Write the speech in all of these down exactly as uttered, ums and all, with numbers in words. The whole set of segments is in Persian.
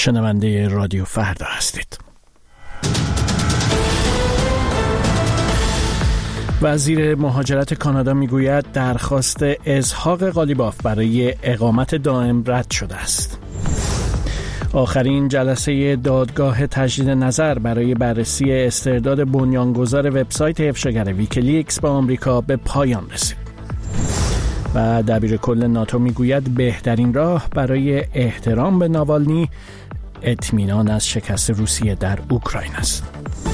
شنونده رادیو فردا هستید. وزیر مهاجرت کانادا میگوید درخواست اسحاق قالیباف برای اقامت دائم رد شده است. آخرین جلسه دادگاه تجدید نظر برای بررسی استرداد بنیانگذار وبسایت افشاگر ویکیلیکس به آمریکا به پایان رسید. و دبیر کل ناتو میگوید بهترین راه برای احترام به ناوالنی اطمینان از شکست روسیه در اوکراین است.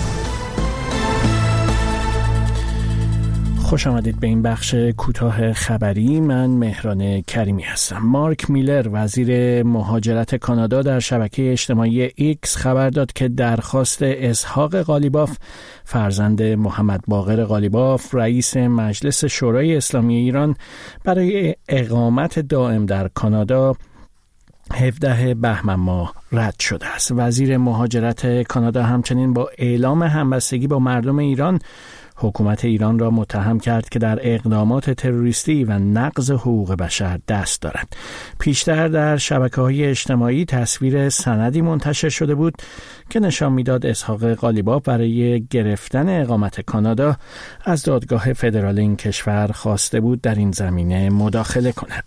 خوش آمدید به این بخش کوتاه خبری. من مهران کریمی هستم. مارک میلر وزیر مهاجرت کانادا در شبکه اجتماعی ایکس خبر داد که درخواست اسحاق قالیباف فرزند محمد باقر قالیباف رئیس مجلس شورای اسلامی ایران برای اقامت دائم در کانادا هفدهم بهمن ماه رد شده است. وزیر مهاجرت کانادا همچنین با اعلام همبستگی با مردم ایران حکومت ایران را متهم کرد که در اقدامات تروریستی و نقض حقوق بشر دست دارد. پیشتر در شبکه‌های اجتماعی تصویر سندی منتشر شده بود که نشان می‌داد اسحاق قالیباف برای گرفتن اقامت کانادا از دادگاه فدرال این کشور خواسته بود در این زمینه مداخله کند.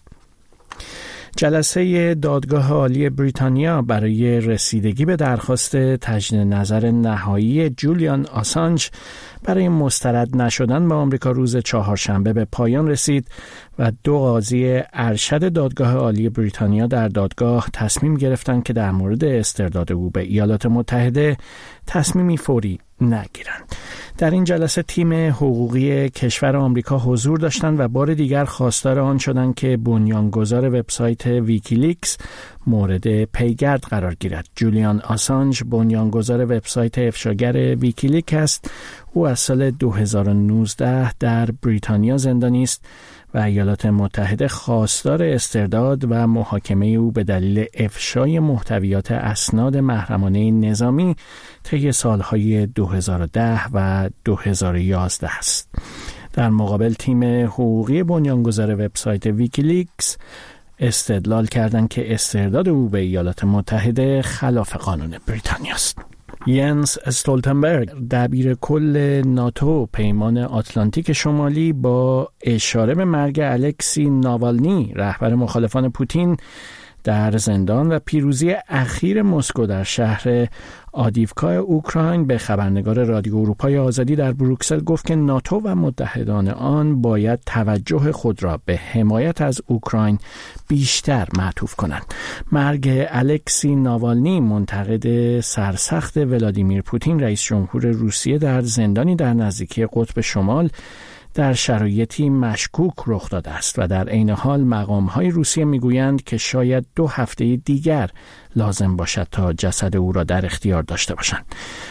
جلسه دادگاه عالی بریتانیا برای رسیدگی به درخواست تجدید نظر نهایی جولیان آسانج برای مسترد نشدن به آمریکا روز چهارشنبه به پایان رسید و دو قاضی ارشد دادگاه عالی بریتانیا در دادگاه تصمیم گرفتند که در مورد استرداد او به ایالات متحده تصمیمی فوری نگیرند. در این جلسه تیم حقوقی کشور آمریکا حضور داشتند و بار دیگر خواستار آن شدند که بنیانگذار وبسایت ویکیلیکس مورد پیگرد قرار گیرد. جولیان آسانج بنیانگذار وبسایت افشاگر ویکیلیکس است. او از سال دو هزار و نوزده در بریتانیا زندانی است و ایالات متحده خواستار استرداد و محاکمه او به دلیل افشای محتویات اسناد محرمانه نظامی طی سالهای دو هزار و ده و دو هزار و یازده است. در مقابل تیم حقوقی بنیانگذار وبسایت ویکیلیکس استدلال کردند که استرداد او به ایالات متحده خلاف قانون بریتانیا است. ینس استولتنبرگ دبیر کل ناتو پیمان آتلانتیک شمالی با اشاره به مرگ الکسی ناوالنی رهبر مخالفان پوتین در زندان و پیروزی اخیر مسکو در شهر آدیوکا اوکراین به خبرنگار رادیو اروپای آزادی در بروکسل گفت که ناتو و متحدان آن باید توجه خود را به حمایت از اوکراین بیشتر معطوف کنند. مرگ الکسی ناوالنی منتقد سرسخت ولادیمیر پوتین رئیس جمهور روسیه در زندانی در نزدیکی قطب شمال در شرایطی مشکوک رخ داده است و در عین حال مقام‌های روسیه میگویند که شاید دو هفته دیگر لازم باشد تا جسد او را در اختیار داشته باشند.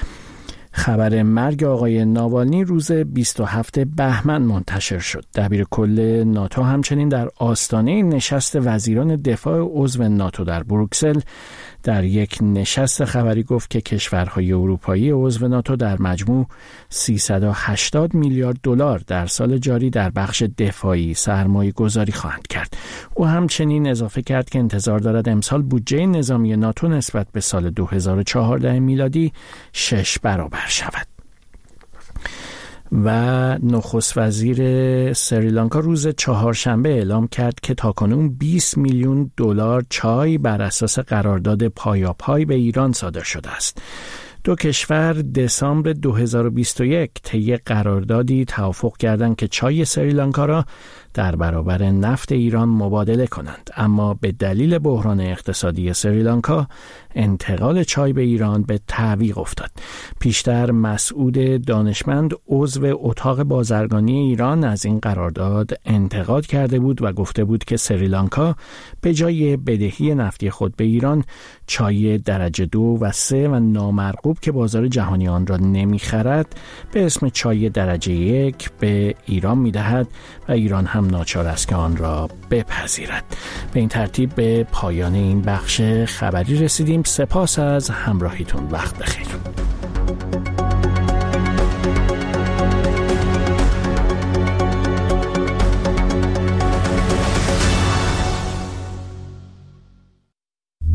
خبر مرگ آقای ناوالنی روز بیست و هفتم بهمن منتشر شد. دبیر کل ناتو همچنین در آستانه نشست وزیران دفاع عضو ناتو در بروکسل در یک نشست خبری گفت که کشورهای اروپایی عضو ناتو در مجموع سیصد و هشتاد میلیارد دلار در سال جاری در بخش دفاعی سرمایه گذاری خواهند کرد. او همچنین اضافه کرد که انتظار دارد امسال بودجه نظامی ناتو نسبت به سال دو هزار و چهارده میلادی شش برابر شود. و نخست وزیر سریلانکا روز چهارشنبه اعلام کرد که تاکنون بیست میلیون دلار چای بر اساس قرارداد پایاپای به ایران صادر شده است. دو کشور دسامبر دو هزار و بیست و یک طی قراردادی توافق کردند که چای سریلانکا را در برابر نفت ایران مبادله کنند، اما به دلیل بحران اقتصادی سریلانکا انتقال چای به ایران به تعویق افتاد. پیشتر مسعود دانشمند عضو اتاق بازرگانی ایران از این قرارداد انتقاد کرده بود و گفته بود که سریلانکا به جای بدهی نفتی خود به ایران چای درجه دو و سه و نامرغوب که بازار جهانی آن را نمیخرد به اسم چای درجه یک به ایران میدهد و ایران هم ناچار است که آن را بپذیرد. به این ترتیب به پایان این بخش خبری رسیدیم. سپاس از همراهیتون. وقت بخیر.